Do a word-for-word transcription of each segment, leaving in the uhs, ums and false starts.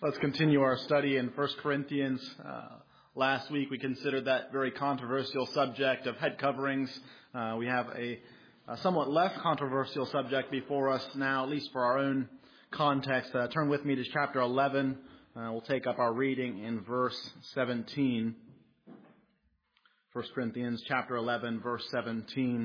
Let's continue our study in First Corinthians. Uh, last week we considered that very controversial subject of head coverings. Uh, we have a, a somewhat less controversial subject before us now, at least for our own context. Uh, turn with me to chapter eleven. Uh, we'll take up our reading in verse seventeen. First Corinthians chapter eleven, verse seventeen.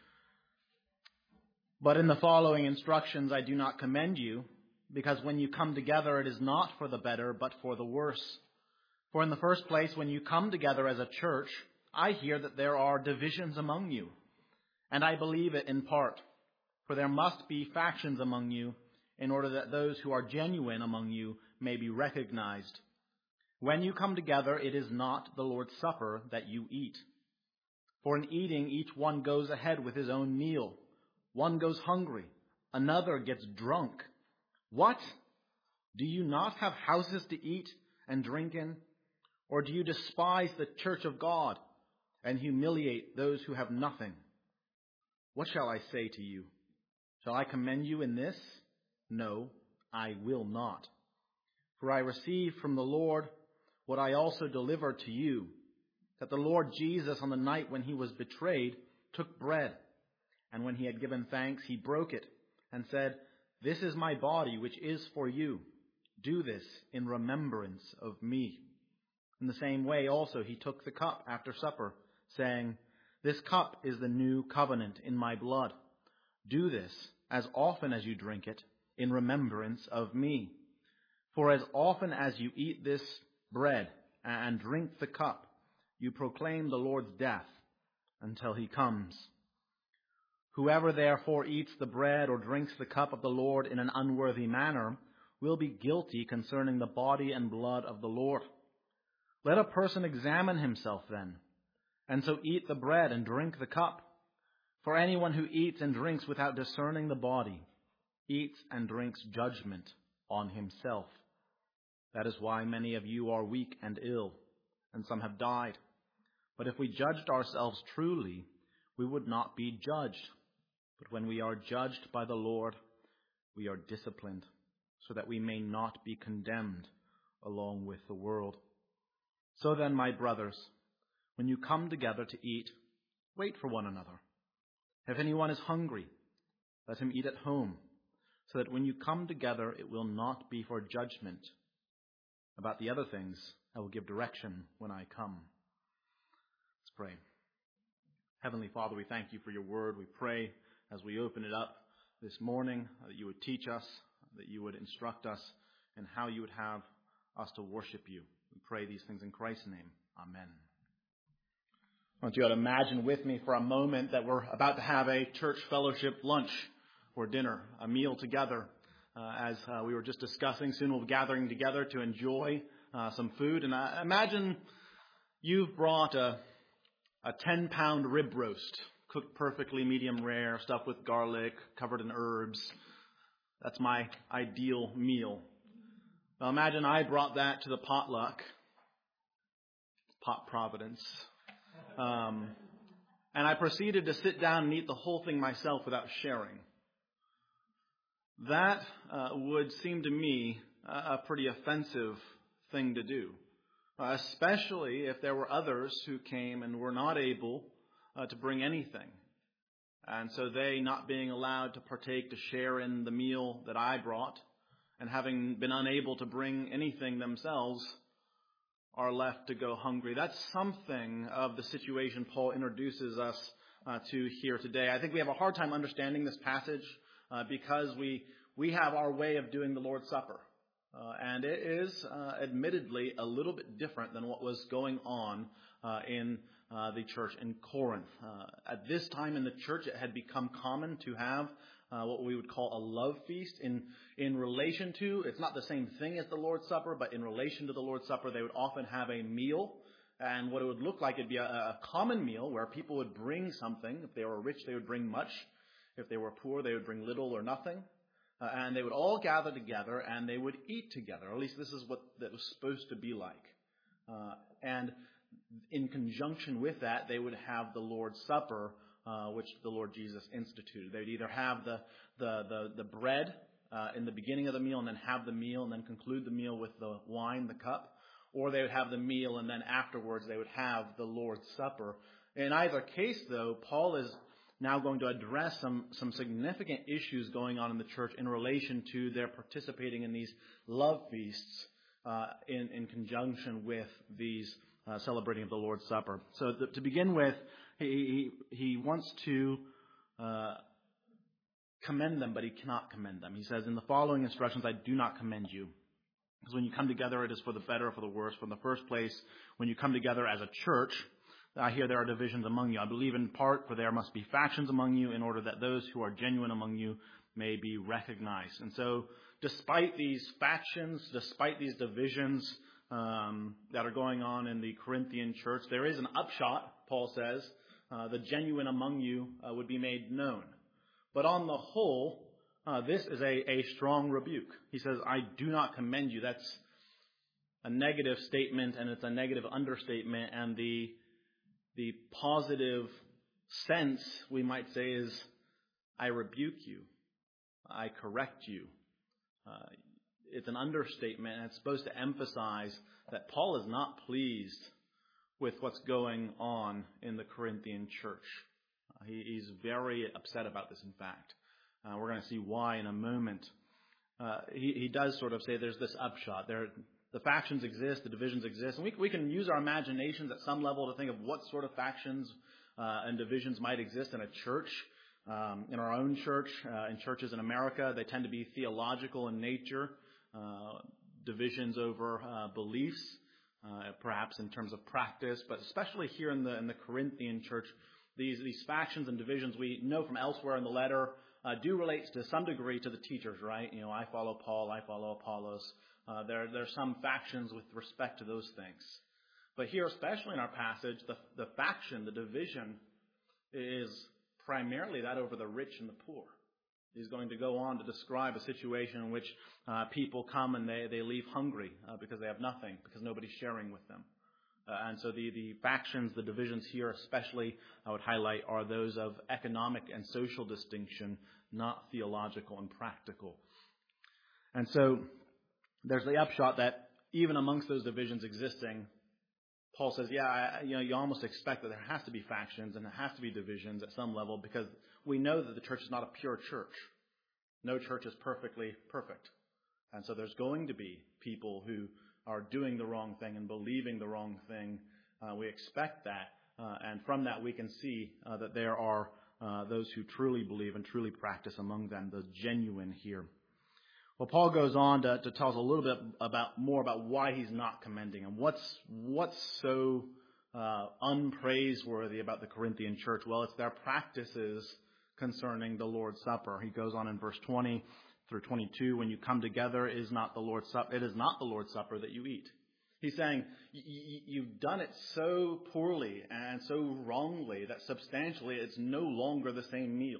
But in the following instructions I do not commend you, because when you come together, it is not for the better, but for the worse. For in the first place, when you come together as a church, I hear that there are divisions among you. And I believe it in part. For there must be factions among you, in order that those who are genuine among you may be recognized. When you come together, it is not the Lord's Supper that you eat. For in eating, each one goes ahead with his own meal. One goes hungry, another gets drunk. What? Do you not have houses to eat and drink in? Or do you despise the church of God and humiliate those who have nothing? What shall I say to you? Shall I commend you in this? No, I will not. For I received from the Lord what I also delivered to you, that the Lord Jesus, on the night when he was betrayed, took bread, and when he had given thanks, he broke it and said, "This is my body, which is for you. Do this in remembrance of me." In the same way also he took the cup after supper, saying, "This cup is the new covenant in my blood. Do this as often as you drink it in remembrance of me. For as often as you eat this bread and drink the cup, you proclaim the Lord's death until he comes. Whoever therefore eats the bread or drinks the cup of the Lord in an unworthy manner will be guilty concerning the body and blood of the Lord. Let a person examine himself then, and so eat the bread and drink the cup. For anyone who eats and drinks without discerning the body eats and drinks judgment on himself. That is why many of you are weak and ill, and some have died. But if we judged ourselves truly, we would not be judged. But when we are judged by the Lord, we are disciplined, so that we may not be condemned along with the world. So then, my brothers, when you come together to eat, wait for one another. If anyone is hungry, let him eat at home, so that when you come together, it will not be for judgment. About the other things, I will give direction when I come. Let's pray. Heavenly Father, we thank you for your word. We pray as we open it up this morning that you would teach us, that you would instruct us, and how you would have us to worship you. We pray these things in Christ's name. Amen. I want you to imagine with me for a moment that we're about to have a church fellowship lunch or dinner, a meal together. Uh, as uh, we were just discussing, soon we'll be gathering together to enjoy uh, some food. And I imagine you've brought a a ten-pound rib roast, cooked perfectly medium rare, stuffed with garlic, covered in herbs. That's my ideal meal. Now imagine I brought that to the potluck, Pot Providence, um, and I proceeded to sit down and eat the whole thing myself without sharing. That uh, would seem to me a pretty offensive thing to do. Uh, especially if there were others who came and were not able uh, to bring anything. And so they, not being allowed to partake, to share in the meal that I brought, and having been unable to bring anything themselves, are left to go hungry. That's something of the situation Paul introduces us uh, to here today. I think we have a hard time understanding this passage uh, because we we have our way of doing the Lord's Supper. Uh, and it is uh, admittedly a little bit different than what was going on uh, in uh, the church in Corinth. Uh, at this time in the church, it had become common to have uh, what we would call a love feast in in relation to, it's not the same thing as the Lord's Supper, but in relation to the Lord's Supper, they would often have a meal. And what it would look like, it'd be a, a common meal where people would bring something. If they were rich, they would bring much. If they were poor, they would bring little or nothing. Uh, and they would all gather together and they would eat together. Or at least this is what that was supposed to be like. Uh, and in conjunction with that, they would have the Lord's Supper, uh, which the Lord Jesus instituted. They would either have the the the, the bread uh, in the beginning of the meal and then have the meal and then conclude the meal with the wine, the cup, or they would have the meal and then afterwards they would have the Lord's Supper. In either case, though, Paul is now going to address some, some significant issues going on in the church in relation to their participating in these love feasts uh, in, in conjunction with these uh, celebrating of the Lord's Supper. So the, to begin with, he, he, he wants to uh, commend them, but he cannot commend them. He says, in the following instructions, I do not commend you. Because when you come together, it is for the better or for the worse. For in the first place, when you come together as a church, I hear there are divisions among you. I believe in part, for there must be factions among you in order that those who are genuine among you may be recognized. And so, despite these factions, despite these divisions um, that are going on in the Corinthian church, there is an upshot, Paul says. Uh, the genuine among you uh, would be made known. But on the whole, uh, this is a, a strong rebuke. He says, I do not commend you. That's a negative statement, and it's a negative understatement, and the The positive sense, we might say, is, I rebuke you. I correct you. Uh, it's an understatement, and it's supposed to emphasize that Paul is not pleased with what's going on in the Corinthian church. Uh, he, he's very upset about this, in fact. Uh, we're going to see why in a moment. Uh, he, he does sort of say there's this upshot. There The factions exist, the divisions exist, and we, we can use our imaginations at some level to think of what sort of factions uh, and divisions might exist in a church. Um, in our own church, uh, in churches in America, they tend to be theological in nature, uh, divisions over uh, beliefs, uh, perhaps in terms of practice, but especially here in the in the Corinthian church, these these factions and divisions we know from elsewhere in the letter uh, do relate to some degree to the teachers, right? You know, I follow Paul, I follow Apollos. Uh, there, there are some factions with respect to those things. But here, especially in our passage, the, the faction, the division, is primarily that over the rich and the poor. He's going to go on to describe a situation in which uh, people come and they, they leave hungry uh, because they have nothing, because nobody's sharing with them. Uh, and so the, the factions, the divisions here especially, I would highlight, are those of economic and social distinction, not theological and practical. And so there's the upshot that even amongst those divisions existing, Paul says, yeah, I, you know, you almost expect that there has to be factions and there has to be divisions at some level because we know that the church is not a pure church. No church is perfectly perfect. And so there's going to be people who are doing the wrong thing and believing the wrong thing. Uh, we expect that. Uh, and from that we can see uh, that there are uh, those who truly believe and truly practice among them, the genuine here. Well, Paul goes on to, to tell us a little bit about more about why he's not commending them. What's what's so uh, unpraiseworthy about the Corinthian church? Well, it's their practices concerning the Lord's Supper. He goes on in verse twenty through twenty-two. When you come together, is not the Lord's Supper. It is not the Lord's Supper that you eat. He's saying you've done it so poorly and so wrongly that substantially it's no longer the same meal.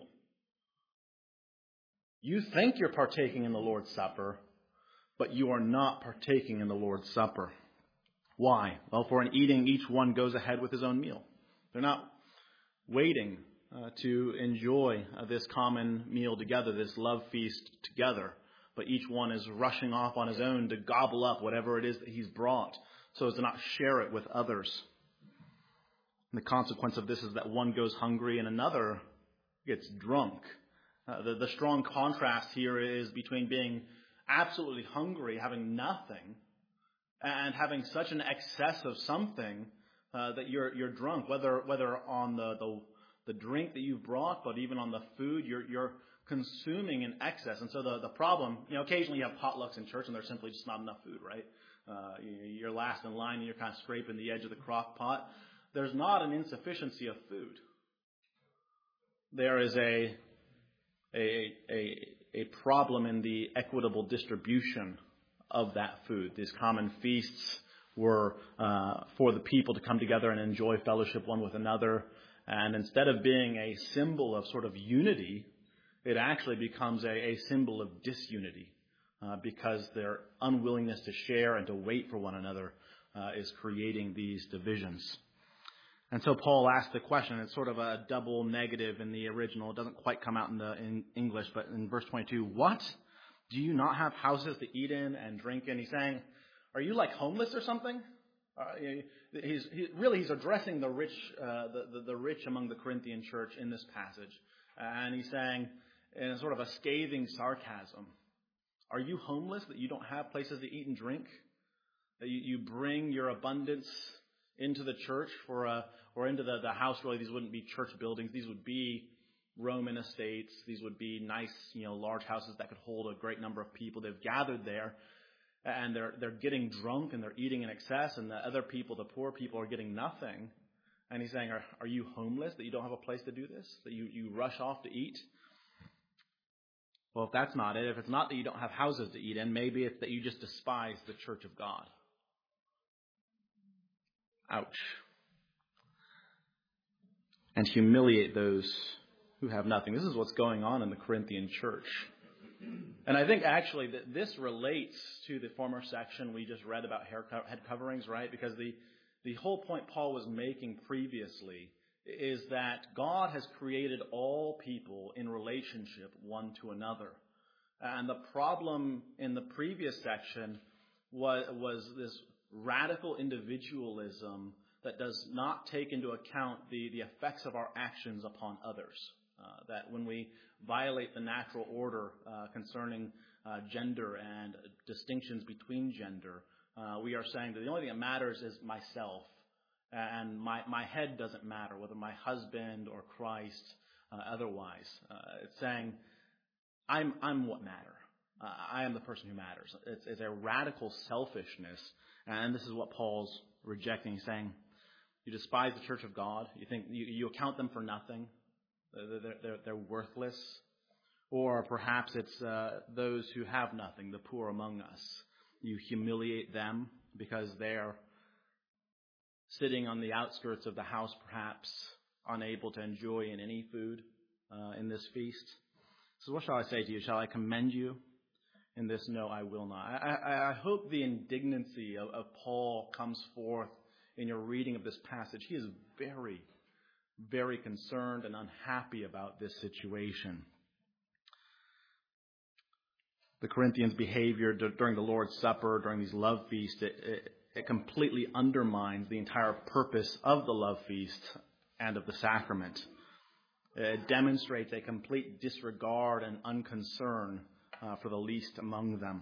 You think you're partaking in the Lord's Supper, but you are not partaking in the Lord's Supper. Why? Well, for in eating, each one goes ahead with his own meal. They're not waiting uh, to enjoy uh, this common meal together, this love feast together, but each one is rushing off on his own to gobble up whatever it is that he's brought so as to not share it with others. And the consequence of this is that one goes hungry and another gets drunk. Uh, the, the strong contrast here is between being absolutely hungry, having nothing, and having such an excess of something uh, that you're you're drunk. Whether whether on the, the the drink that you've brought, but even on the food, you're you're consuming in excess. And so the the problem, you know, occasionally you have potlucks in church, and there's simply just not enough food, right? Uh, you're last in line, and you're kind of scraping the edge of the crock pot. There's not an insufficiency of food. There is a A, a, a problem in the equitable distribution of that food. These common feasts were uh, for the people to come together and enjoy fellowship one with another. And instead of being a symbol of sort of unity, it actually becomes a, a symbol of disunity uh, because their unwillingness to share and to wait for one another uh, is creating these divisions. And so Paul asked the question. It's sort of a double negative in the original. It doesn't quite come out in the in English, but in verse twenty-two, what? Do you not have houses to eat in and drink in? He's saying, are you like homeless or something? Uh, he's he, really he's addressing the rich, uh, the, the the rich among the Corinthian church in this passage, and he's saying in a sort of a scathing sarcasm, "Are you homeless that you don't have places to eat and drink? That you, you bring your abundance into the church for a or into the the house? Really, these wouldn't be church buildings; these would be Roman estates. These would be nice, you know, large houses that could hold a great number of people. They've gathered there." And they're they're getting drunk and they're eating in excess, and the other people, the poor people, are getting nothing. And he's saying, are, are you homeless that you don't have a place to do this? That you, you rush off to eat? Well, if that's not it, if it's not that you don't have houses to eat in, maybe it's that you just despise the church of God. Ouch. And humiliate those who have nothing. This is what's going on in the Corinthian church. And I think actually that this relates to the former section we just read about hair co- head coverings, right? Because the, the whole point Paul was making previously is that God has created all people in relationship one to another. And the problem in the previous section was, was this radical individualism that does not take into account the, the effects of our actions upon others. Uh, that when we violate the natural order uh, concerning uh, gender and distinctions between gender, uh, we are saying that the only thing that matters is myself, and my, my head doesn't matter, whether my husband or Christ, uh, otherwise. Uh, it's saying, I'm I'm what matter. Uh, I am the person who matters. It's, it's a radical selfishness, and this is what Paul's rejecting. He's saying, you despise the church of God. You think you, you account them for nothing. They're, they're, they're worthless. Or perhaps it's uh, those who have nothing, the poor among us. You humiliate them because they're sitting on the outskirts of the house, perhaps unable to enjoy in any food uh, in this feast. So what shall I say to you? Shall I commend you in this? No, I will not. I, I, I hope the indignancy of, of Paul comes forth in your reading of this passage. He is very very concerned and unhappy about this situation. The Corinthians' behavior during the Lord's Supper, during these love feasts, it, it, it completely undermines the entire purpose of the love feast and of the sacrament. It demonstrates a complete disregard and unconcern uh, for the least among them.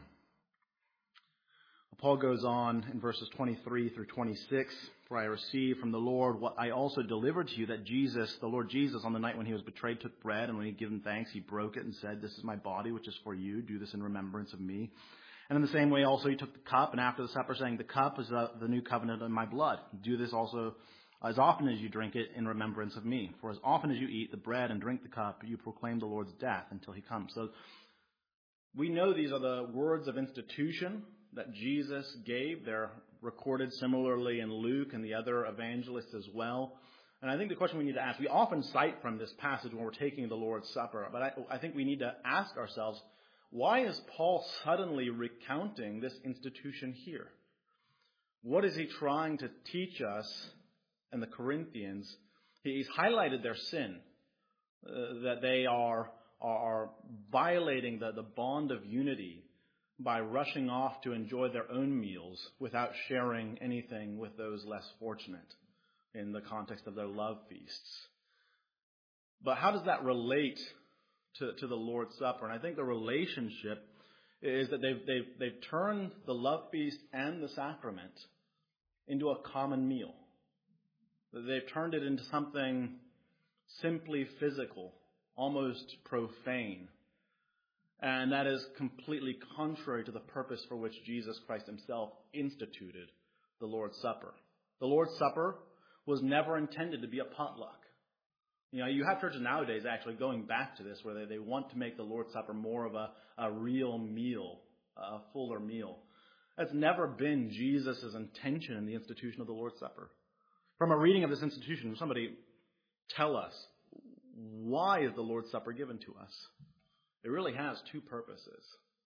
Paul goes on in verses twenty-three through twenty-six, for I received from the Lord what I also delivered to you, that Jesus, the Lord Jesus, on the night when he was betrayed, took bread, and when he had given thanks, he broke it and said, this is my body, which is for you. Do this in remembrance of me. And in the same way also he took the cup, and after the supper, saying, the cup is uh, the new covenant in my blood. Do this also as often as you drink it in remembrance of me. For as often as you eat the bread and drink the cup, you proclaim the Lord's death until he comes. So we know these are the words of institution that Jesus gave. They're recorded similarly in Luke and the other evangelists as well. And I think the question we need to ask, we often cite from this passage when we're taking the Lord's Supper, but I, I think we need to ask ourselves, why is Paul suddenly recounting this institution here? What is he trying to teach us and the Corinthians? He's highlighted their sin, uh, that they are, are violating the, the bond of unity by rushing off to enjoy their own meals without sharing anything with those less fortunate in the context of their love feasts. But how does that relate to, to the Lord's Supper? And I think the relationship is that they've, they've, they've turned the love feast and the sacrament into a common meal. They've turned it into something simply physical, almost profane. And that is completely contrary to the purpose for which Jesus Christ himself instituted the Lord's Supper. The Lord's Supper was never intended to be a potluck. You know, you have churches nowadays actually going back to this where they, they want to make the Lord's Supper more of a, a real meal, a fuller meal. That's never been Jesus' intention in the institution of the Lord's Supper. From a reading of this institution, somebody tell us, why is the Lord's Supper given to us? It really has two purposes.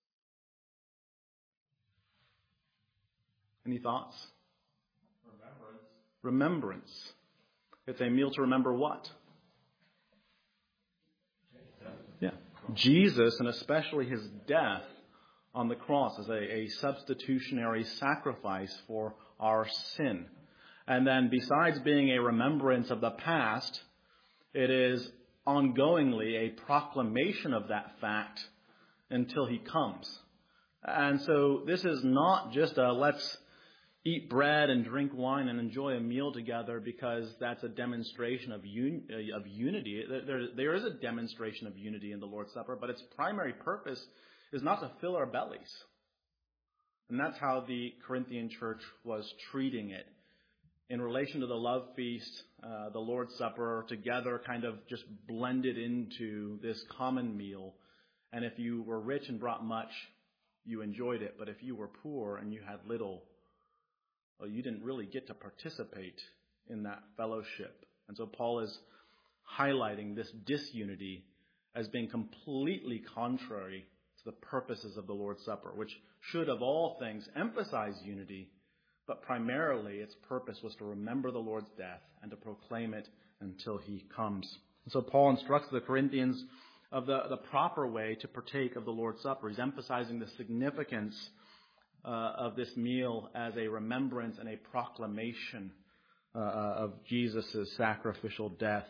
Any thoughts? Remembrance. Remembrance. It's a meal to remember what? Yeah. Jesus, and especially his death on the cross as a, a substitutionary sacrifice for our sin. And then besides being a remembrance of the past, it is ongoingly a proclamation of that fact until he comes. And so this is not just a let's eat bread and drink wine and enjoy a meal together because that's a demonstration of un- of unity. There, there is a demonstration of unity in the Lord's Supper, but its primary purpose is not to fill our bellies. And that's how the Corinthian church was treating it. In relation to the love feast, uh, the Lord's Supper together kind of just blended into this common meal. And if you were rich and brought much, you enjoyed it. But if you were poor and you had little, well, you didn't really get to participate in that fellowship. And so Paul is highlighting this disunity as being completely contrary to the purposes of the Lord's Supper, which should, of all things, emphasize unity, but primarily its purpose was to remember the Lord's death and to proclaim it until he comes. And so Paul instructs the Corinthians of the, the proper way to partake of the Lord's Supper. He's emphasizing the significance uh, of this meal as a remembrance and a proclamation uh, of Jesus' sacrificial death.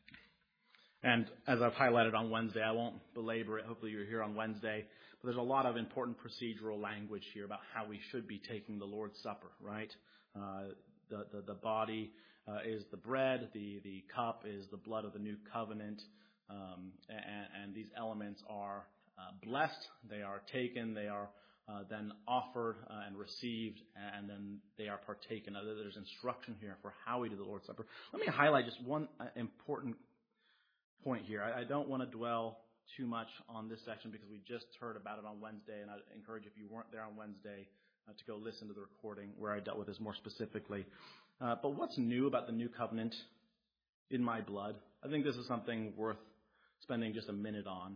And as I've highlighted on Wednesday, I won't belabor it. Hopefully you're here on Wednesday. But there's a lot of important procedural language here about how we should be taking the Lord's Supper, right? Uh, the, the, the body uh, is the bread. The, the cup is the blood of the new covenant. Um, and, and these elements are uh, blessed. They are taken. They are uh, then offered uh, and received. And then they are partaken. Uh, there's instruction here for how we do the Lord's Supper. Let me highlight just one uh, important point here. I, I don't want to dwell too much on this section because we just heard about it on Wednesday, and I encourage, if you weren't there on Wednesday, uh, to go listen to the recording where I dealt with this more specifically. Uh, but what's new about the new covenant in my blood? I think this is something worth spending just a minute on.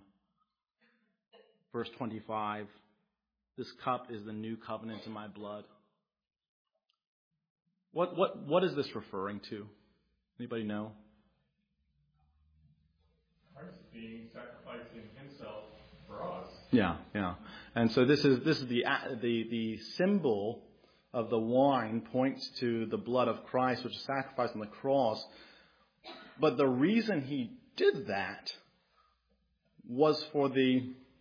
Verse twenty-five, this cup is the new covenant in my blood. What what what is this referring to? Anybody know? Christ being sacrificing himself for us. Yeah, yeah. And so this is this is the the the symbol of the wine points to the blood of Christ, which is sacrificed on the cross. But the reason he did that was for the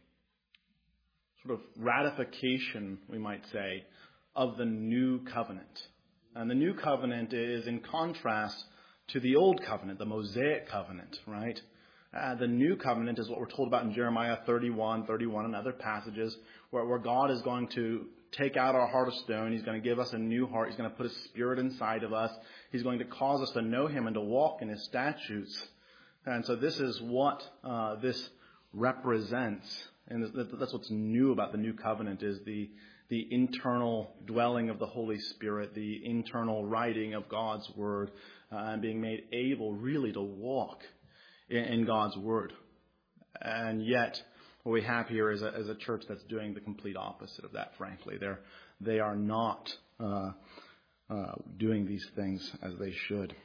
sort of ratification, we might say, of the new covenant. And the new covenant is in contrast to the old covenant, the Mosaic covenant, right? Uh, the new covenant is what we're told about in Jeremiah thirty-one, thirty-one and other passages where, where God is going to take out our heart of stone. He's going to give us a new heart. He's going to put His Spirit inside of us. He's going to cause us to know Him and to walk in His statutes. And so this is what uh, this represents. And that's what's new about the new covenant is the, the internal dwelling of the Holy Spirit, the internal writing of God's Word, uh, and being made able really to walk in God's Word. And yet, what we have here is a, is a church that's doing the complete opposite of that, frankly. They're, they are not uh, uh, doing these things as they should.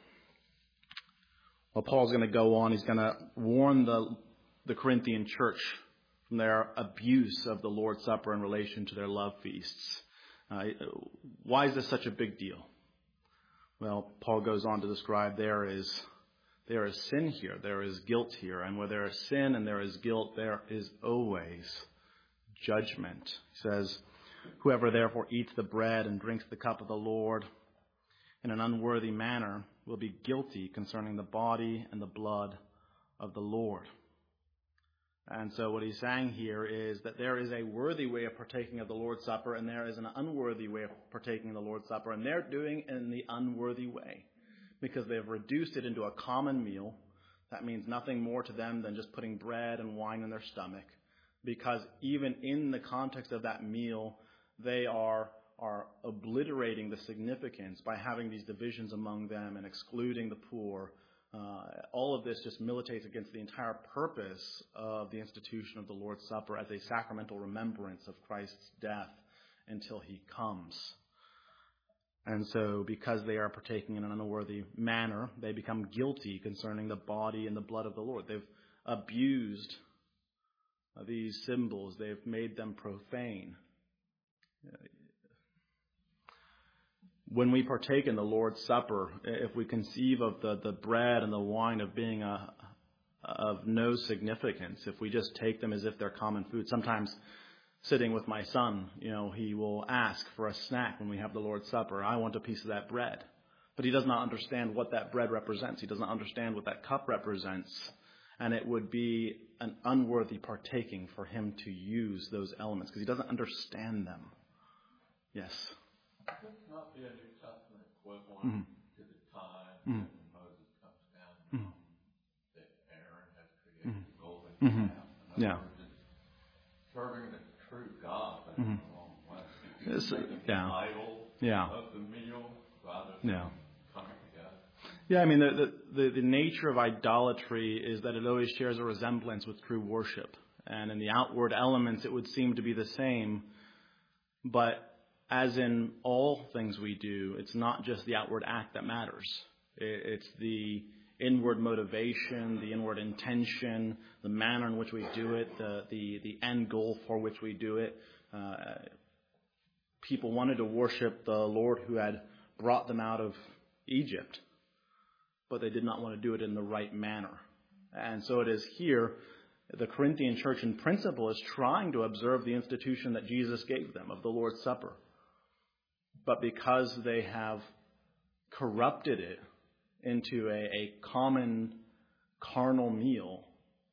Well, Paul's going to go on. He's going to warn the, the Corinthian church from their abuse of the Lord's Supper in relation to their love feasts. Uh, why is this such a big deal? Well, Paul goes on to describe there is There is sin here. There is guilt here. And where there is sin and there is guilt, there is always judgment. He says, whoever therefore eats the bread and drinks the cup of the Lord in an unworthy manner will be guilty concerning the body and the blood of the Lord. And so what he's saying here is that there is a worthy way of partaking of the Lord's Supper and there is an unworthy way of partaking of the Lord's Supper. And they're doing it in the unworthy way, because they've reduced it into a common meal. That means nothing more to them than just putting bread and wine in their stomach. Because even in the context of that meal, they are, are obliterating the significance by having these divisions among them and excluding the poor. Uh, all of this just militates against the entire purpose of the institution of the Lord's Supper as a sacramental remembrance of Christ's death until He comes. And so because they are partaking in an unworthy manner, they become guilty concerning the body and the blood of the Lord. They've abused uh, these symbols. They've made them profane. When we partake in the Lord's Supper, if we conceive of the, the bread and the wine of being a, of no significance, if we just take them as if they're common food, sometimes sitting with my son, you know, he will ask for a snack when we have the Lord's Supper. I want a piece of that bread. But he does not understand what that bread represents. He does not understand what that cup represents. And it would be an unworthy partaking for him to use those elements because he doesn't understand them. Yes? Could this not be a New Testament equivalent Mm-hmm. to the time Mm-hmm. when Moses comes down from Mm-hmm. that Aaron has created Mm-hmm. the golden Mm-hmm. calf? In Yeah. other words, it's serving the true God, but Mm-hmm. in the wrong way. It's, uh, Making yeah. an idol Yeah. of the meal rather than Yeah. coming together. Yeah, I mean, the, the, the nature of idolatry is that it always shares a resemblance with true worship. And in the outward elements, it would seem to be the same. But as in all things we do, it's not just the outward act that matters. It's the inward motivation, the inward intention, the manner in which we do it, the, the, the end goal for which we do it. Uh, people wanted to worship the Lord who had brought them out of Egypt, but they did not want to do it in the right manner. And so it is here, the Corinthian church in principle is trying to observe the institution that Jesus gave them of the Lord's Supper. But because they have corrupted it into a, a common carnal meal,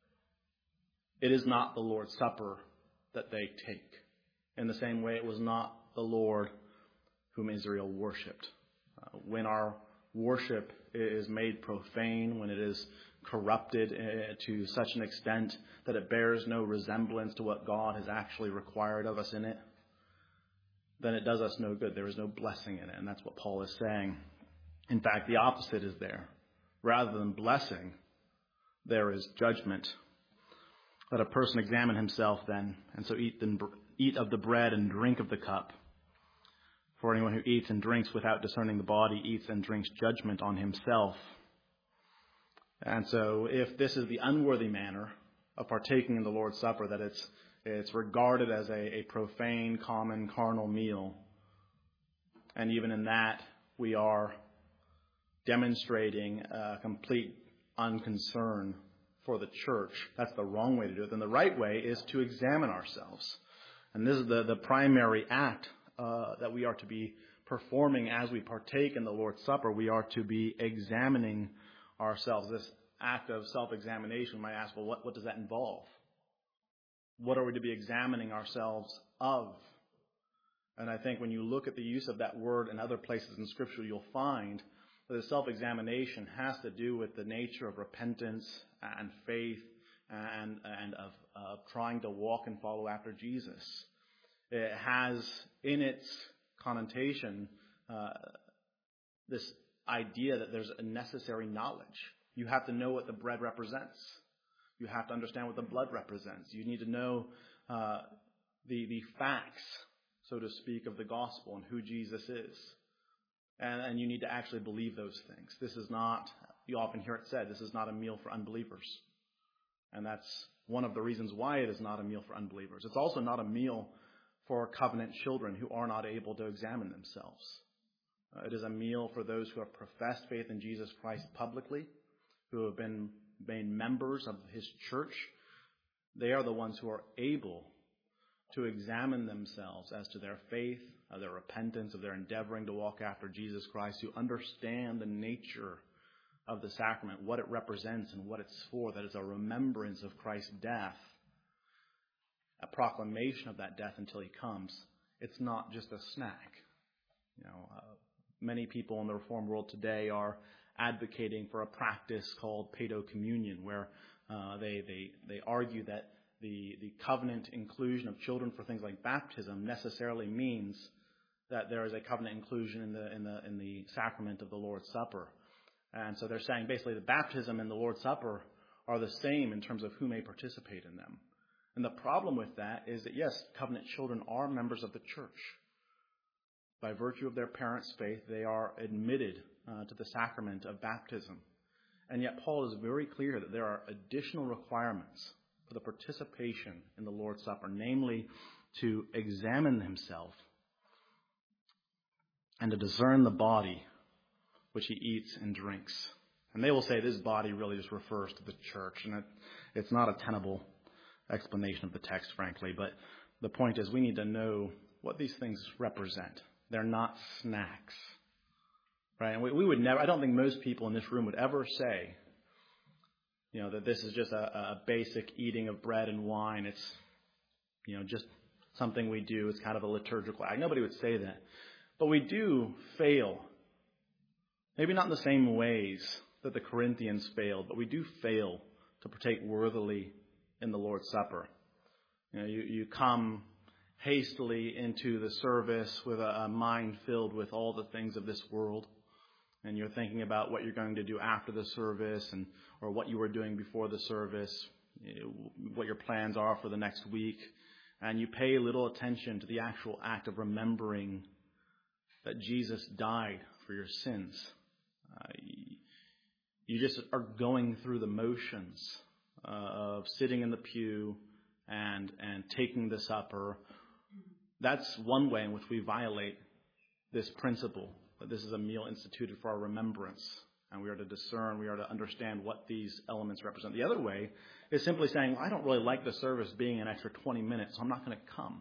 it is not the Lord's Supper that they take. In the same way, it was not the Lord whom Israel worshipped. Uh, when our worship is made profane, when it is corrupted uh, to such an extent that it bears no resemblance to what God has actually required of us in it, then it does us no good. There is no blessing in it. And that's what Paul is saying. In fact, the opposite is there. Rather than blessing, there is judgment. Let a person examine himself then, and so eat, the, eat of the bread and drink of the cup. For anyone who eats and drinks without discerning the body eats and drinks judgment on himself. And so if this is the unworthy manner of partaking in the Lord's Supper, that it's It's regarded as a, a profane, common, carnal meal. And even in that, we are demonstrating a complete unconcern for the church. That's the wrong way to do it. Then the right way is to examine ourselves. And this is the, the primary act uh, that we are to be performing as we partake in the Lord's Supper. We are to be examining ourselves. This act of self-examination, we might ask, well, what, what does that involve? What are we to be examining ourselves of? And I think when you look at the use of that word in other places in Scripture, you'll find that the self-examination has to do with the nature of repentance and faith and, and of, of trying to walk and follow after Jesus. It has in its connotation uh, this idea that there's a necessary knowledge. You have to know what the bread represents. You have to understand what the blood represents. You need to know uh, the the facts, so to speak, of the gospel and who Jesus is. And, and you need to actually believe those things. This is not, you often hear it said, this is not a meal for unbelievers. And that's one of the reasons why it is not a meal for unbelievers. It's also not a meal for covenant children who are not able to examine themselves. Uh, it is a meal for those who have professed faith in Jesus Christ publicly, who have been made members of his church. They are the ones who are able to examine themselves as to their faith, of their repentance, of their endeavoring to walk after Jesus Christ, who understand the nature of the sacrament, what it represents and what it's for, that it's a remembrance of Christ's death, a proclamation of that death until he comes. It's not just a snack. You know, uh, many people in the Reformed world today are advocating for a practice called paedocommunion, where uh, they, they, they argue that the, the covenant inclusion of children for things like baptism necessarily means that there is a covenant inclusion in the, in the, in the sacrament of the Lord's Supper. And so they're saying basically the baptism and the Lord's Supper are the same in terms of who may participate in them. And the problem with that is that, yes, covenant children are members of the church. By virtue of their parents' faith, they are admitted uh, to the sacrament of baptism. And yet Paul is very clear that there are additional requirements for the participation in the Lord's Supper, namely to examine himself and to discern the body which he eats and drinks. And they will say this body really just refers to the church, and it, it's not a tenable explanation of the text, frankly. But the point is we need to know what these things represent. They're not snacks, right? And we, we would never, I don't think most people in this room would ever say, you know, that this is just a, a basic eating of bread and wine. It's, you know, just something we do. It's kind of a liturgical act. Nobody would say that. But we do fail. Maybe not in the same ways that the Corinthians failed, but we do fail to partake worthily in the Lord's Supper. You know, you, you come hastily into the service with a, a mind filled with all the things of this world, and you're thinking about what you're going to do after the service, and or what you were doing before the service, you know, what your plans are for the next week, and you pay little attention to the actual act of remembering that Jesus died for your sins. Uh, you just are going through the motions uh, of sitting in the pew and and taking the supper. That's one way in which we violate this principle, that this is a meal instituted for our remembrance, and we are to discern, we are to understand what these elements represent. The other way is simply saying, well, I don't really like the service being an extra twenty minutes, so I'm not going to come.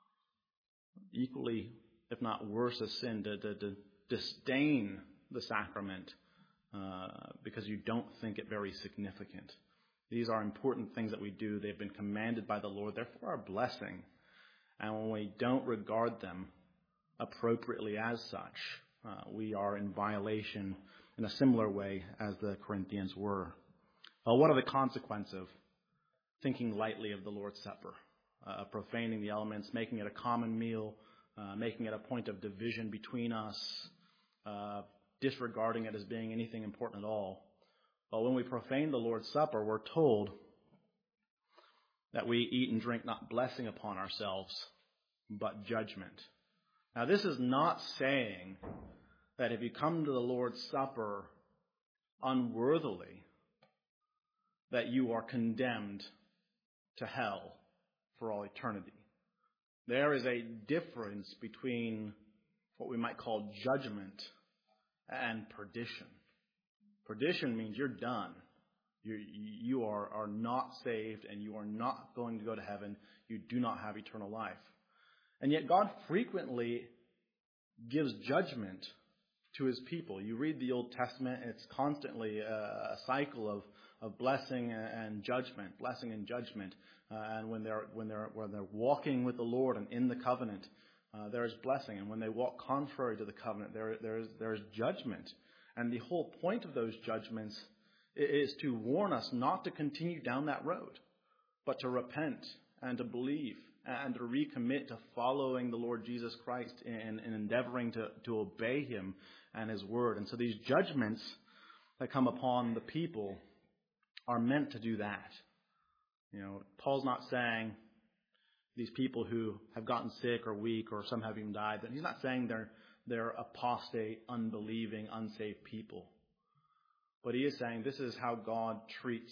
Equally, if not worse, a sin to, to, to disdain the sacrament uh, because you don't think it very significant. These are important things that we do. They've been commanded by the Lord. They're for our blessing. And when we don't regard them appropriately as such, uh, we are in violation in a similar way as the Corinthians were. Well, what are the consequences of thinking lightly of the Lord's Supper, uh, profaning the elements, making it a common meal, uh, making it a point of division between us, uh, disregarding it as being anything important at all? Well, when we profane the Lord's Supper, we're told that we eat and drink not blessing upon ourselves, but judgment. Now, this is not saying that if you come to the Lord's Supper unworthily, that you are condemned to hell for all eternity. There is a difference between what we might call judgment and perdition. Perdition means you're done. You, you are, are not saved, and you are not going to go to heaven. You do not have eternal life. And yet God frequently gives judgment to his people. You read the Old Testament, it's constantly a, a cycle of, of blessing and judgment, blessing and judgment. Uh, and when they're, when, they're, when they're walking with the Lord and in the covenant, uh, there is blessing. And when they walk contrary to the covenant, there, there, is, there is judgment. And the whole point of those judgments is to warn us not to continue down that road, but to repent and to believe and to recommit to following the Lord Jesus Christ and, and endeavoring to, to obey him and his word. And so these judgments that come upon the people are meant to do that. You know, Paul's not saying these people who have gotten sick or weak or some have even died, that he's not saying they're they're apostate, unbelieving, unsaved people. But he is saying this is how God treats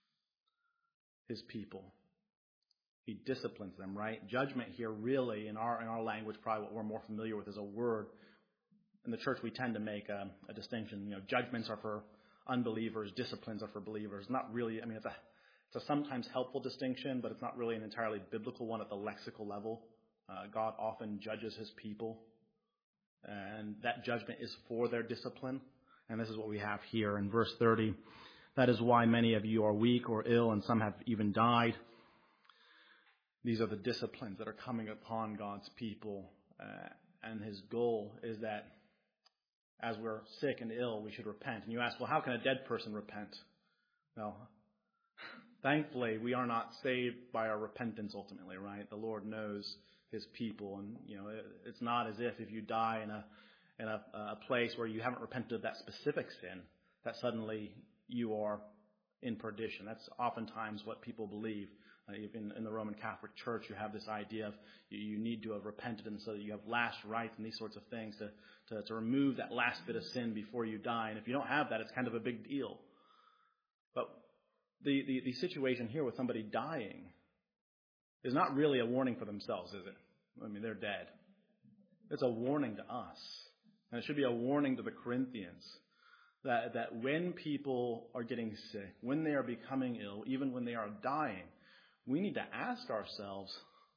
his people. He disciplines them, right? Judgment here really, in our in our language, probably what we're more familiar with is a word. In the church, we tend to make a, a distinction. You know, judgments are for unbelievers, disciplines are for believers. Not really, I mean, it's a, it's a sometimes helpful distinction, but it's not really an entirely biblical one at the lexical level. Uh, God often judges his people, and that judgment is for their discipline. And this is what we have here in verse thirty. That is why many of you are weak or ill, and some have even died. These are the disciplines that are coming upon God's people. Uh, and his goal is that as we're sick and ill, we should repent. And you ask, well, how can a dead person repent? Well, thankfully, we are not saved by our repentance ultimately, right? The Lord knows his people. And, you know, it, it's not as if if you die in a in a, a place where you haven't repented of that specific sin, that suddenly you are in perdition. That's oftentimes what people believe. Uh, even in the Roman Catholic Church, you have this idea of you, you need to have repented, and so that you have last rites and these sorts of things to, to, to remove that last bit of sin before you die. And if you don't have that, it's kind of a big deal. But the, the, the situation here with somebody dying is not really a warning for themselves, is it? I mean, they're dead. It's a warning to us. And it should be a warning to the Corinthians that, that when people are getting sick, when they are becoming ill, even when they are dying, we need to ask ourselves,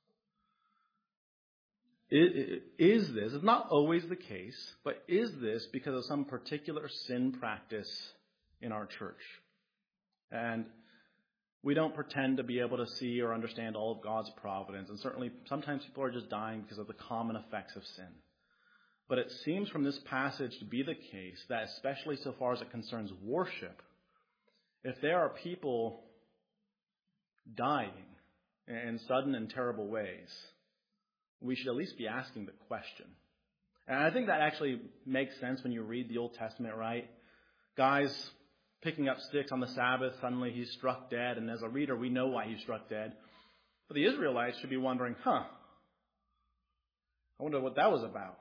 is this, it's not always the case, but is this because of some particular sin practice in our church? And we don't pretend to be able to see or understand all of God's providence. And certainly sometimes people are just dying because of the common effects of sin. But it seems from this passage to be the case that, especially so far as it concerns worship, if there are people dying in sudden and terrible ways, we should at least be asking the question. And I think that actually makes sense when you read the Old Testament, right? Guys picking up sticks on the Sabbath, suddenly he's struck dead, and as a reader, we know why he's struck dead. But the Israelites should be wondering, huh, I wonder what that was about.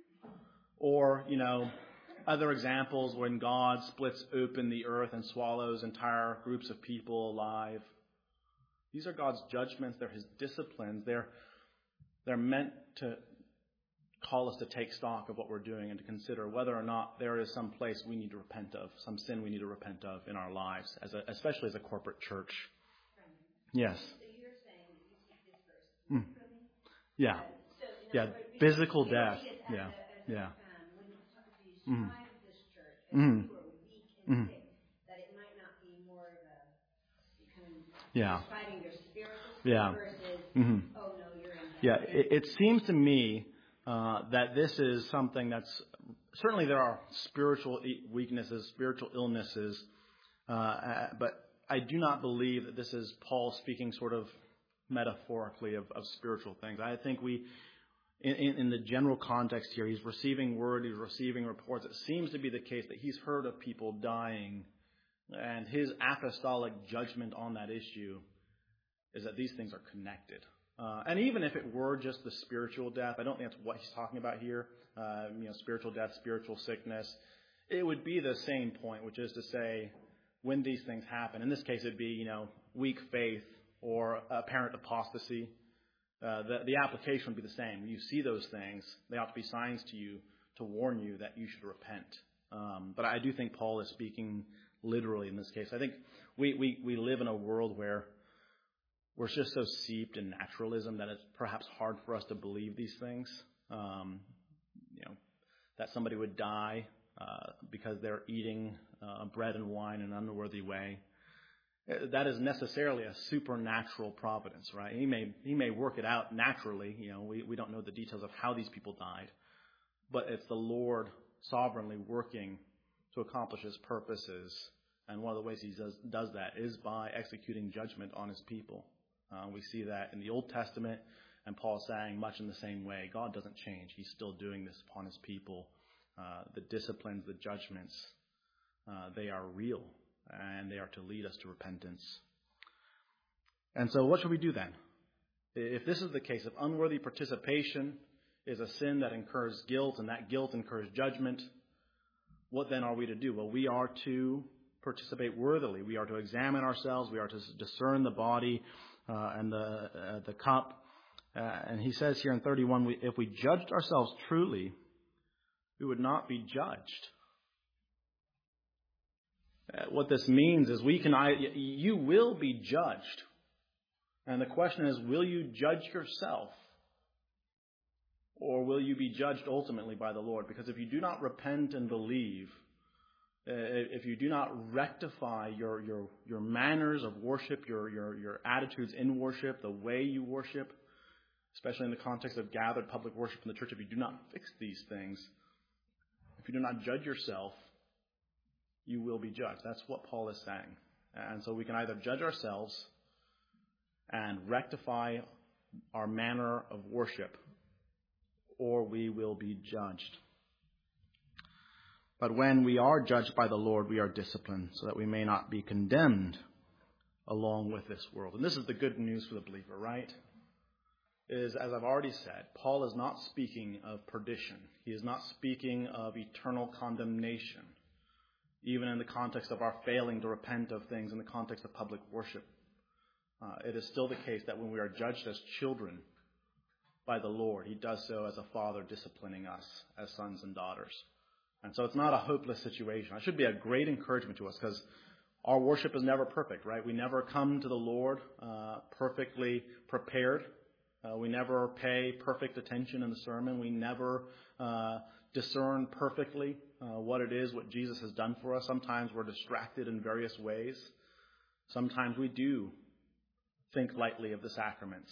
Or, you know, other examples when God splits open the earth and swallows entire groups of people alive. These are God's judgments. They're his disciplines. They're, they're meant to call us to take stock of what we're doing and to consider whether or not there is some place we need to repent of, some sin we need to repent of in our lives, as a, especially as a corporate church. Yes. So you're saying that you take this verse. Mm. Yeah. Uh, so Yeah. words, Physical you death. see it as Yeah. A, as Yeah. A, um, when you talk to you Mm. describe this church as Mm. you are weak and Mm. sick, that it might not be more of a you kind of Yeah. describing your spiritual Yeah. versus Mm-hmm. oh no you're in death. Yeah. It, it seems to me uh, that this is something that's certainly there are spiritual weaknesses, spiritual illnesses, uh, but I do not believe that this is Paul speaking sort of metaphorically of, of spiritual things. I think we, in, in the general context here, he's receiving word, he's receiving reports. It seems to be the case that he's heard of people dying, and his apostolic judgment on that issue is that these things are connected. Uh, and even if it were just the spiritual death, I don't think that's what he's talking about here. Uh, you know, spiritual death, spiritual sickness. It would be the same point, which is to say, when these things happen, in this case, it'd be, you know, weak faith or apparent apostasy. Uh, the, the application would be the same. When you see those things, they ought to be signs to you to warn you that you should repent. Um, but I do think Paul is speaking literally in this case. I think we, we, we live in a world where we're just so steeped in naturalism that it's perhaps hard for us to believe these things. Um, you know, that somebody would die uh, because they're eating uh, bread and wine in an unworthy way. That is necessarily a supernatural providence, right? He may he may work it out naturally. You know, we, we don't know the details of how these people died, but it's the Lord sovereignly working to accomplish his purposes. And one of the ways he does, does that is by executing judgment on his people. Uh, we see that in the Old Testament, and Paul saying much in the same way. God doesn't change. He's still doing this upon his people. Uh, the disciplines, the judgments, uh, they are real, and they are to lead us to repentance. And so what should we do then? If this is the case, if unworthy participation is a sin that incurs guilt, and that guilt incurs judgment, what then are we to do? Well, we are to participate worthily. We are to examine ourselves. We are to discern the body uh, and the uh, the cup. Uh, and he says here in thirty-one, we, if we judged ourselves truly, we would not be judged. Uh, what this means is we can, I, you will be judged. And the question is, will you judge yourself? Or will you be judged ultimately by the Lord? Because if you do not repent and believe, uh, if you do not rectify your, your, your manners of worship, your, your, your attitudes in worship, the way you worship, especially in the context of gathered public worship in the church, if you do not fix these things, if you do not judge yourself, you will be judged. That's what Paul is saying. And so we can either judge ourselves and rectify our manner of worship, or we will be judged. But when we are judged by the Lord, we are disciplined so that we may not be condemned along with this world. And this is the good news for the believer, right? Is, as I've already said, Paul is not speaking of perdition. He is not speaking of eternal condemnation. even in the context of our failing to repent of things in the context of public worship. Uh, it is still the case that when we are judged as children by the Lord, he does so as a father disciplining us as sons and daughters. And so it's not a hopeless situation. It should be a great encouragement to us because our worship is never perfect, right? We never come to the Lord uh, perfectly prepared. Uh, we never pay perfect attention in the sermon. We never uh, discern perfectly uh, what it is, what Jesus has done for us. Sometimes we're distracted in various ways. Sometimes we do think lightly of the sacraments.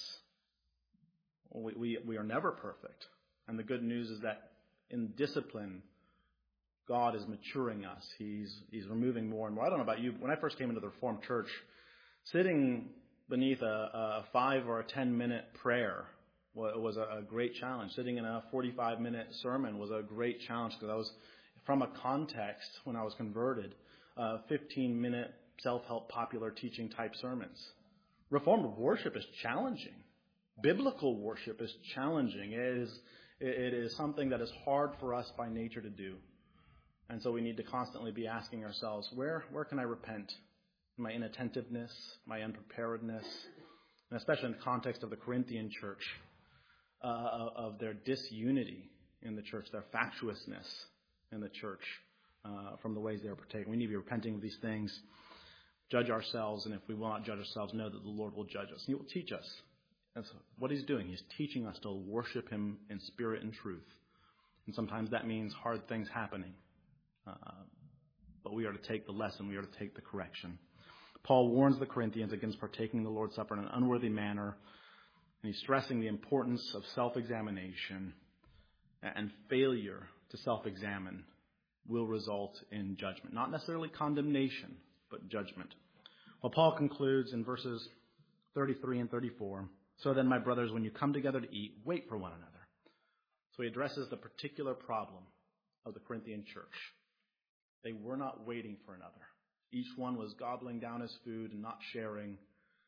We, we, we are never perfect. And the good news is that in discipline, God is maturing us. He's He's removing more and more. I don't know about you, but when I first came into the Reformed Church, sitting beneath a, a five or a ten minute prayer was a, a great challenge. Sitting in a forty-five minute sermon was a great challenge because I was from a context when I was converted, uh, fifteen minute self-help popular teaching type sermons. Reformed worship is challenging. Biblical worship is challenging. It is, it is something that is hard for us by nature to do. And so we need to constantly be asking ourselves, where where can I repent? My inattentiveness, my unpreparedness, and especially in the context of the Corinthian church, uh, of their disunity in the church, their factiousness in the church uh, from the ways they are partaking. We need to be repenting of these things, judge ourselves, and if we will not judge ourselves, know that the Lord will judge us. He will teach us. That's what he's doing. He's teaching us to worship him in spirit and truth. And sometimes that means hard things happening. Uh, but we are to take the lesson. We are to take the correction. Paul warns the Corinthians against partaking the Lord's Supper in an unworthy manner. And he's stressing the importance of self-examination. And failure to self-examine will result in judgment. Not necessarily condemnation, but judgment. Well, Paul concludes in verses thirty-three and thirty-four. So then, my brothers, when you come together to eat, wait for one another. So he addresses the particular problem of the Corinthian church. They were not waiting for another. Each one was gobbling down his food and not sharing.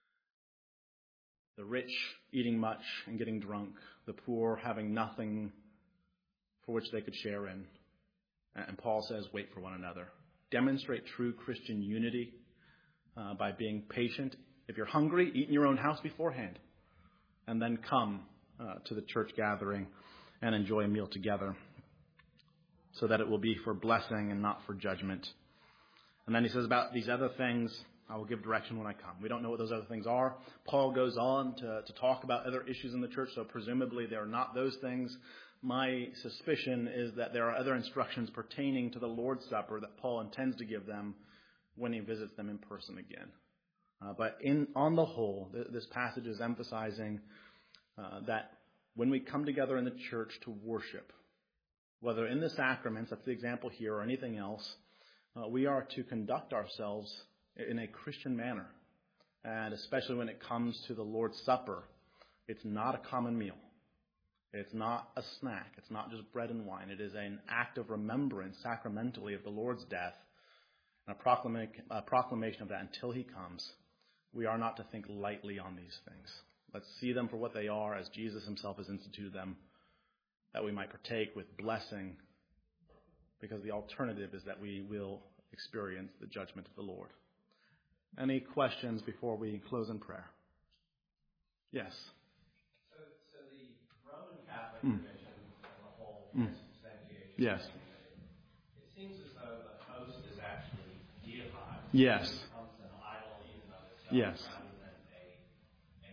The rich eating much and getting drunk. The poor having nothing for which they could share in. And Paul says, wait for one another. Demonstrate true Christian unity uh, by being patient. If you're hungry, eat in your own house beforehand. And then come uh, to the church gathering and enjoy a meal together, so that it will be for blessing and not for judgment. And then he says about these other things, I will give direction when I come. We don't know what those other things are. Paul goes on to, to talk about other issues in the church, so presumably they are not those things. My suspicion is that there are other instructions pertaining to the Lord's Supper that Paul intends to give them when he visits them in person again. Uh, but in on the whole, th- this passage is emphasizing uh, that when we come together in the church to worship, whether in the sacraments, that's the example here, or anything else, uh, we are to conduct ourselves in a Christian manner. And especially when it comes to the Lord's Supper, it's not a common meal. It's not a snack. It's not just bread and wine. It is an act of remembrance sacramentally of the Lord's death and a, proclama- a proclamation of that until he comes. We are not to think lightly on these things. Let's see them for what they are as Jesus himself has instituted them, that we might partake with blessing, because the alternative is that we will experience the judgment of the Lord. Any questions before we close in prayer? Yes. So, so the Roman Catholic Mm. tradition and the whole Mm. substantiation, Yes. it seems as though the host is actually deified. Yes. It becomes an idol in and of itself, Yes. rather than a, a,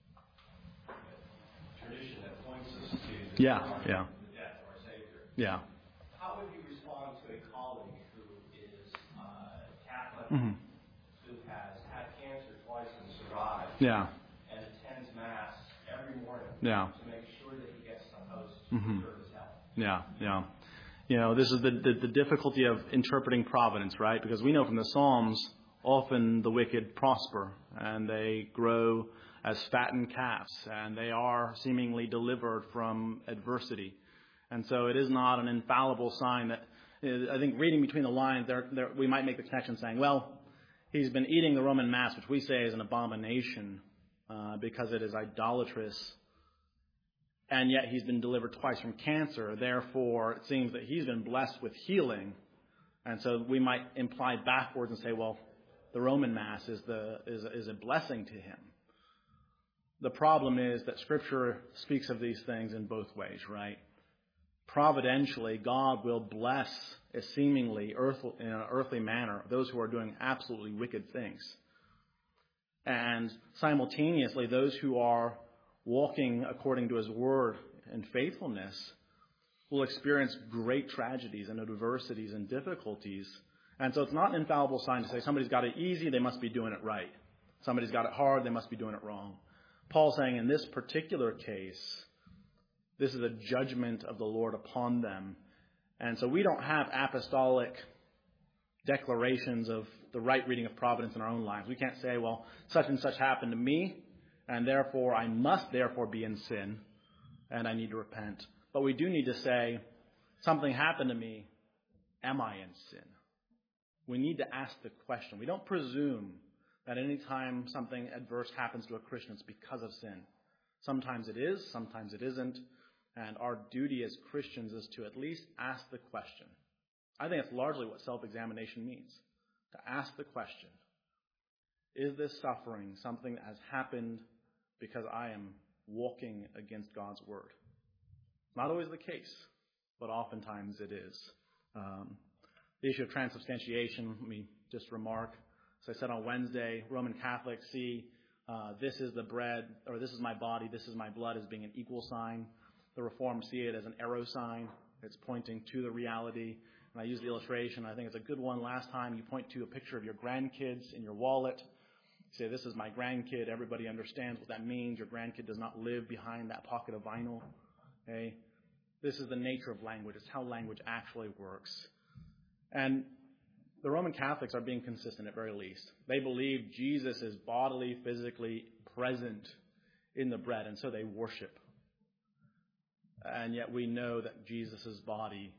a tradition that points us to the, Yeah, yeah. the death of our Savior. Yeah. How would you respond to a colleague who is uh, Catholic, Mm-hmm. who has had cancer twice and survived, Yeah. and attends Mass every morning Yeah. to make sure that he gets the host Mm-hmm. for his health? Yeah, yeah. You know, this is the, the, the difficulty of interpreting providence, right? Because we know from the Psalms, often the wicked prosper, and they grow as fattened calves, and they are seemingly delivered from adversity. And so it is not an infallible sign that, I think reading between the lines, there, there, we might make the connection saying, well, he's been eating the Roman Mass, which we say is an abomination uh, because it is idolatrous, and yet he's been delivered twice from cancer. Therefore, it seems that he's been blessed with healing, And so we might imply backwards and say, well, the Roman Mass is the is is a blessing to him. The problem is that Scripture speaks of these things in both ways, right? Providentially, God will bless a seemingly earthly, in an earthly manner those who are doing absolutely wicked things. And simultaneously, those who are walking according to his word in faithfulness will experience great tragedies and adversities and difficulties. And so it's not an infallible sign to say somebody's got it easy, they must be doing it right. Somebody's got it hard, they must be doing it wrong. Paul's saying in this particular case, this is a judgment of the Lord upon them. And so we don't have apostolic declarations of the right reading of providence in our own lives. We can't say, well, such and such happened to me, and therefore I must therefore be in sin, and I need to repent. But we do need to say, something happened to me, am I in sin? We need to ask the question. We don't presume that any time something adverse happens to a Christian, it's because of sin. Sometimes it is, sometimes it isn't. And our duty as Christians is to at least ask the question. I think it's largely what self-examination means. To ask the question, is this suffering something that has happened because I am walking against God's word? Not always the case, but oftentimes it is. Um, the issue of transubstantiation, let me just remark. As I said on Wednesday, Roman Catholics see uh, this is the bread, or this is my body, this is my blood as being an equal sign. The Reformed see it as an arrow sign. It's pointing to the reality. And I use the illustration. I think it's a good one. Last time you point to a picture of your grandkids in your wallet. You say, this is my grandkid. Everybody understands what that means. Your grandkid does not live behind that pocket of vinyl. Okay? This is the nature of language. It's how language actually works. And the Roman Catholics are being consistent at very least. They believe Jesus is bodily, physically present in the bread, and so they worship. And yet we know that Jesus' body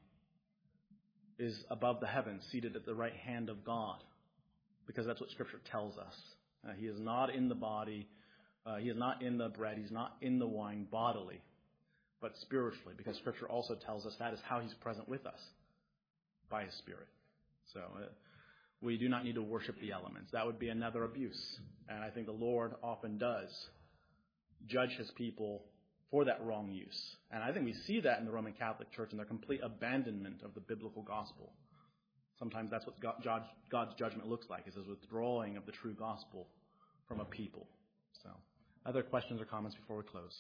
is above the heavens, seated at the right hand of God, because that's what Scripture tells us. Uh, he is not in the body, uh, he is not in the bread, he's not in the wine bodily, but spiritually, because Scripture also tells us that is how he's present with us, by his Spirit. So uh, we do not need to worship the elements. That would be another abuse. And I think the Lord often does judge his people for that wrong use. And I think we see that in the Roman Catholic Church in their complete abandonment of the biblical gospel. Sometimes that's what God, God's judgment looks like, is his withdrawing of the true gospel from a people. So, other questions or comments before we close?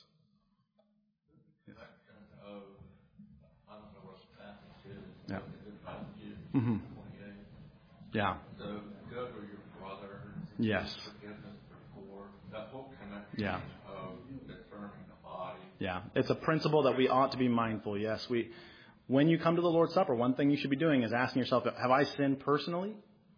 Yes. Of, I don't know what passage is. Yeah. It's a passage Mm-hmm. twenty-eight. Yeah. So, go to your brother. Yes. Forgiveness before. That whole connection Yeah. of affirming the body. Yeah, it's a principle that we ought to be mindful. Yes, we. When you come to the Lord's Supper, one thing you should be doing is asking yourself, have I sinned personally?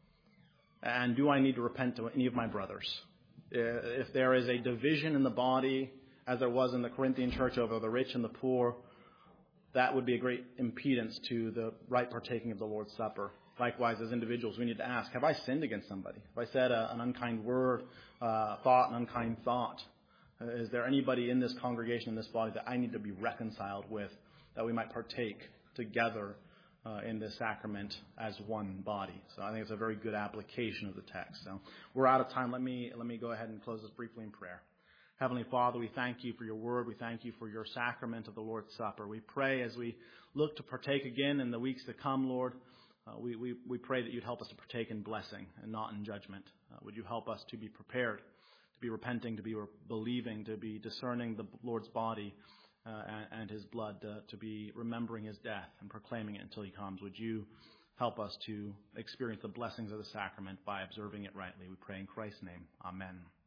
And do I need to repent to any of my brothers? If there is a division in the body, as there was in the Corinthian church over the rich and the poor, that would be a great impedance to the right partaking of the Lord's Supper. Likewise, as individuals, we need to ask, have I sinned against somebody? Have I said a, an unkind word, uh, thought, an unkind thought? Is there anybody in this congregation, in this body, that I need to be reconciled with, that we might partake together uh, in this sacrament as one body? So I think it's a very good application of the text. So we're out of time. Let me let me go ahead and close this briefly in prayer. Heavenly Father, we thank you for your word. We thank you for your sacrament of the Lord's Supper. We pray as we look to partake again in the weeks to come, Lord, uh, we, we, we pray that you'd help us to partake in blessing and not in judgment. Uh, would you help us to be prepared, to be repenting, to be believing, to be discerning the Lord's body uh, and, and his blood, uh, to be remembering his death and proclaiming it until he comes. Would you help us to experience the blessings of the sacrament by observing it rightly? We pray in Christ's name. Amen.